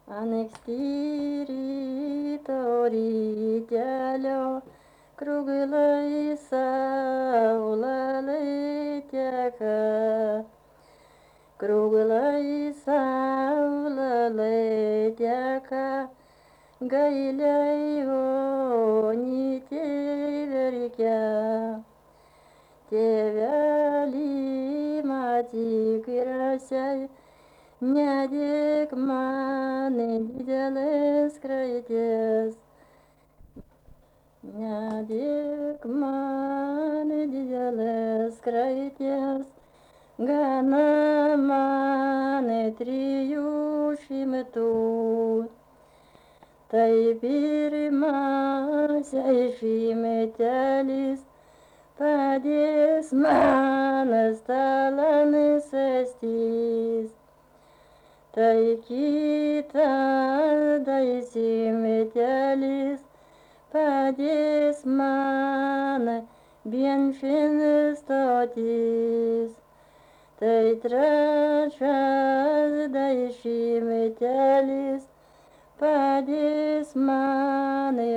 Anksti ryto rytelio, kruglai saulelai teka, kruglai saulelai teka, gailiai onytė verkia. Tėvelį matyk grasiai, nedėk man didelės kraitės, nedėk man didelės kraitės, gana man 300. Tai pirmasis šimtelis padės man stalan sėstis. Tai kitas dešimtelis padės man benšin stotis. Tai trečias dešimtelis padės man